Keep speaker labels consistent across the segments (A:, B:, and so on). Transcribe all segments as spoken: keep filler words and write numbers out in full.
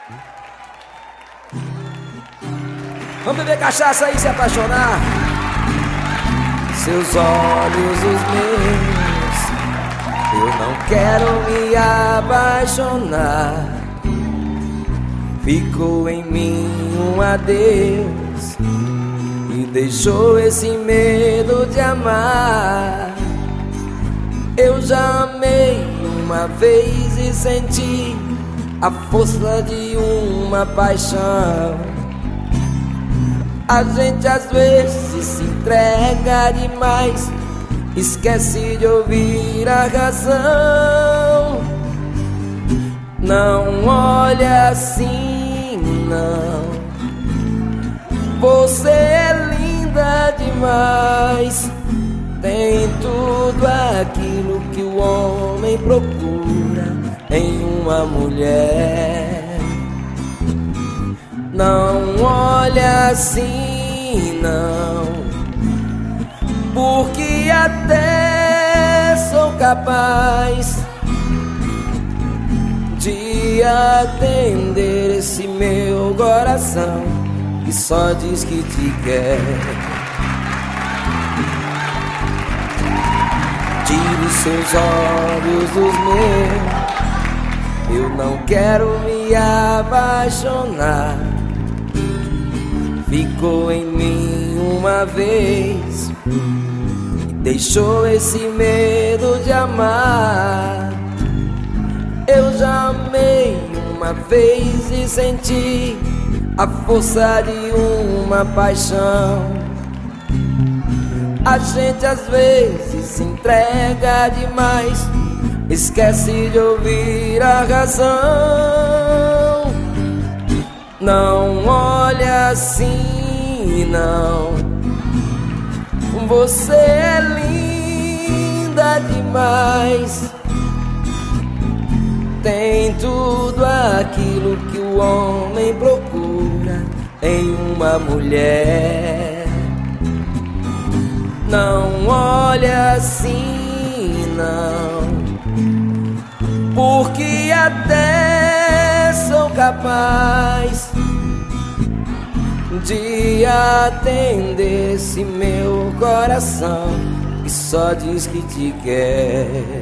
A: Vamos beber cachaça aí e se apaixonar. Seus olhos, os meus, eu não quero me apaixonar. Ficou em mim um adeus e deixou esse medo de amar. Eu já amei uma vez e senti a força de uma paixão. A gente às vezes se entrega demais, esquece de ouvir a razão. Não olha assim, não. Você é linda demais. Tem tudo aquilo que o homem procura em uma mulher. Não olha assim, não, porque até sou capaz de atender esse meu coração que só diz que te quer. Tire seus olhos dos meus, eu não quero me apaixonar. Ficou em mim uma vez e deixou esse medo de amar. Eu já amei uma vez e senti a força de uma paixão. A gente às vezes se entrega demais, esquece de ouvir a razão. Não olha assim, não. Você é linda demais. Tem tudo aquilo que o homem procura em uma mulher. Não olha assim, não, porque até sou capaz de atender esse meu coração que só diz que te quer.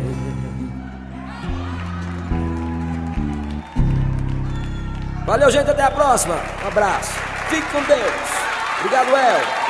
A: Valeu, gente, até a próxima. Um abraço. Fique com Deus. Obrigado, El.